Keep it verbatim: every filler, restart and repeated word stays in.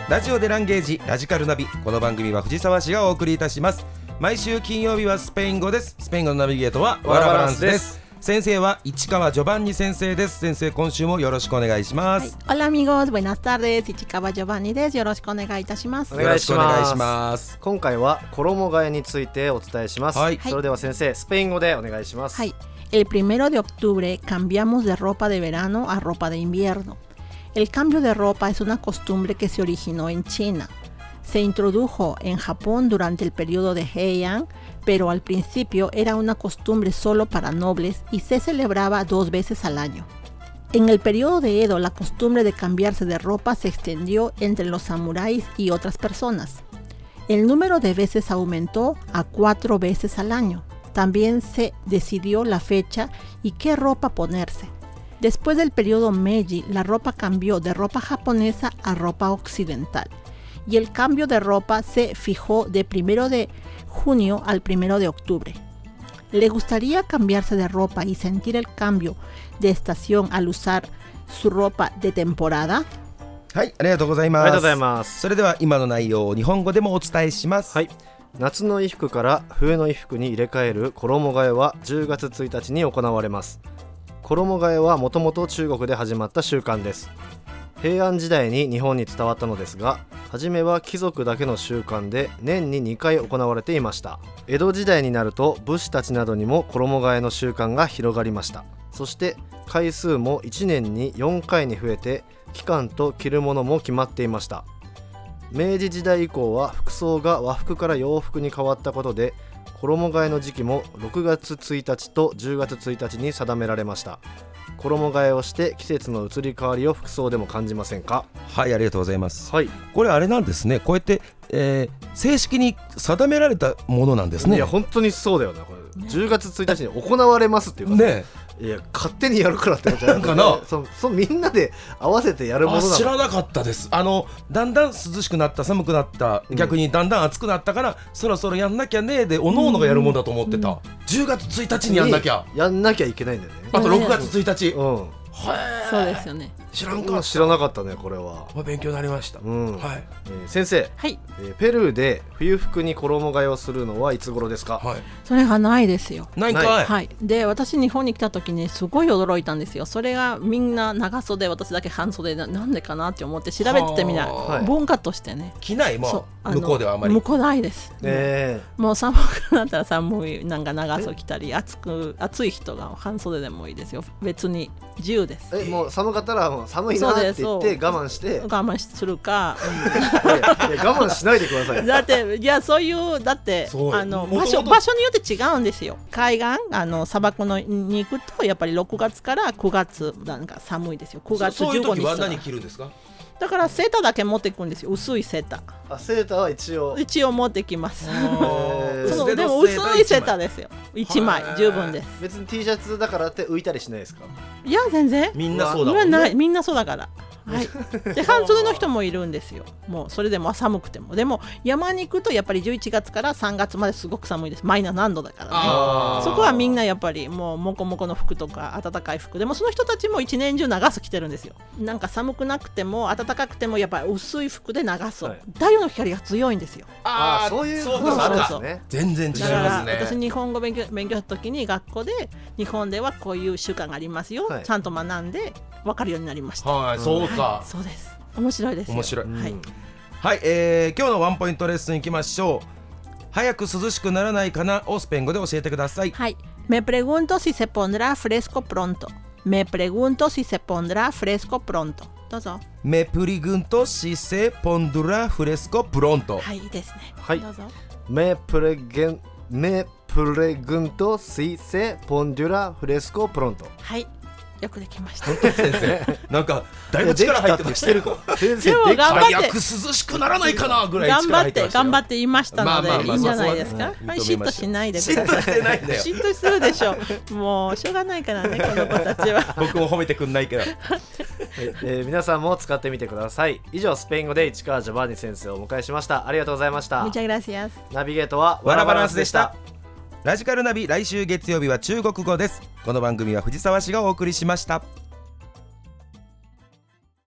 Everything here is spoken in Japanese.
ラジオでランゲージラジカルナビ。この番組は藤沢市がお送りいたします。毎週金曜日はスペイン語です。スペイン語のナビゲートはワラバランスです。先生は市川ジョバンニ先生です。先生、今週もよろしくお願いします。 はい、Hola amigos, buenas tardes. 市川ジョバンニです。よろしくお願いいたします。 お願いします。 よろしくお願いします。 今回は衣替えについてお伝えします。はい、それでは先生、スペイン語でお願いします。 はい。El primero de octubre cambiamos de ropa de verano a ropa de invierno. El cambio de ropa es una costumbre que se originó en China. Se introdujo en Japón durante el periodo de Heian, pero al principio era una costumbre solo para nobles y se celebraba dos veces al año. En el periodo de Edo, la costumbre de cambiarse de ropa se extendió entre los samuráis y otras personas. El número de veces aumentó a cuatro veces al año. También se decidió la fecha y qué ropa ponerse. Después del periodo Meiji, la ropa cambió de ropa japonesa a ropa occidental. Y el cambio de ropa se fijó de primero de junio al primero de octubre. ¿Le gustaría cambiarse de ropa y sentir el cambio de estación al usar su ropa de temporada? はい、ありがとうございます。 ありがとうございます。 それでは今の内容を日本語でもお伝えします。 はい、夏の衣服から冬の衣服に入れ替える衣替えはじゅうがつついたちに行われます。衣替えはもともと中国で始まった習慣です。平安時代に日本に伝わったのですが、初めは貴族だけの習慣で年ににかい行われていました。江戸時代になると武士たちなどにも衣替えの習慣が広がりました。そして回数もいちねんによんかいに増えて、期間と着るものも決まっていました。明治時代以降は服装が和服から洋服に変わったことで、衣替えの時期もろくがつついたちとじゅうがつついたちに定められました。衣替えをして季節の移り変わりを服装でも感じませんか？ はい、ありがとうございます。 はい、 これあれなんですね。こうやって、えー、正式に定められたものなんですね。 いや本当にそうだよね。これじゅうがつついたちに行われますっていうかね。いや勝手にやるからってことじゃないかな。そそみんなで合わせてやるものなの。 知らなかったです。あのだんだん涼しくなった、寒くなった、逆にだんだん暑くなったから、うん、そろそろやんなきゃねでおのおのがやるものだと思ってた、うん、じゅうがつついたちにやんなきゃやんなきゃいけないんだよね。 あとろくがつついたち、 うん、 そうですよね。 知らんかった。 知らなかったね。これは勉強になりました、うん。 はい、えー、先生、 はい、 えー、ペルーで冬服に衣替えをするのはいつ頃ですか？ はい、 それがないですよ。 ないんかい。 はい、で私日本に来た時にすごい驚いたんですよ。それがみんな長袖、私だけ半袖な、なんでかなって思って調べてみない、文化としてね。 着ないもん向こうではあまり。 向こうないです、 えー、 もう寒くなったら寒い、なんか長袖着たり、暑く暑い人が半袖でもいいですよ。別に自由です。 えもう寒かったらもう寒いなって言って我慢して我慢するか、 うん、いやいや我慢しないでください。 だっていやそういうだってあの場所場所によって違うんですよ。海岸あの砂漠のに行くとやっぱりろくがつからくがつなんか寒いですよ。くがつじゅうごにち。 そういう時は何着るんですか？ だからセーターだけ持っていくんですよ。薄いセーター。 あ、セーターは一応一応持ってきます。そのでも薄いセーターですよ。いちまい十分です。 別に T シャツだからって浮いたりしないですか？ いや全然みんなそうだもんね。 みんなそうだから。はい、で半袖の人もいるんですよ。もうそれでも寒くても。でも山に行くとやっぱりじゅういちがつからさんがつまですごく寒いです。マイナス何度だからね。そこはみんなやっぱりもうモコモコの服とか暖かい服でも、その人たちも一年中長袖着てるんですよ。なんか寒くなくても暖かくてもやっぱり薄い服で長袖、はい、太陽の光が強いんですよ。 ああそういうことあるんですね。 全然違いますね。 だから私日本語勉強勉強した時に学校で日本ではこういう習慣がありますよ、はい、ちゃんと学んで分かるようになりました。 はい、そうか、 はい、そうです。面白いですよ。 面白い、 はい、 はい、えー、今日のワンポイントレッスンいきましょう。早く涼しくならないかなをスペイン語で教えてください。 はい、Me pregunto si se pondrá fresco pronto. Me pregunto si se pondrá fresco pronto. どうぞ。 Me pregunto si se pondrá fresco pronto。 はい、いいですね。 はい、 どうぞ。 Me pregunto Me pregunto si se pondrá fresco pronto。 はい、よくできました。 本当に先生なんかだいぶ力入ってましたよ。 先生でも頑張って早く涼しくならないかなぐらい力入ってましたよ。 頑張って頑張って言いましたので、 まあまあまあいいんじゃないですか。はい、嫉妬しないでください。 嫉妬してないんだよ。 嫉妬するでしょ。もうしょうがないからね、この子たちは。 僕も褒めてくんないけどえー、皆さんも使ってみてください。以上スペイン語で市川ジョバンニ先生をお迎えしました。ありがとうございました。 Muchas gracias。 ナビゲートはワラバランスでした。ラジカルナビ、来週月曜日は中国語です。この番組は藤沢市がお送りしました。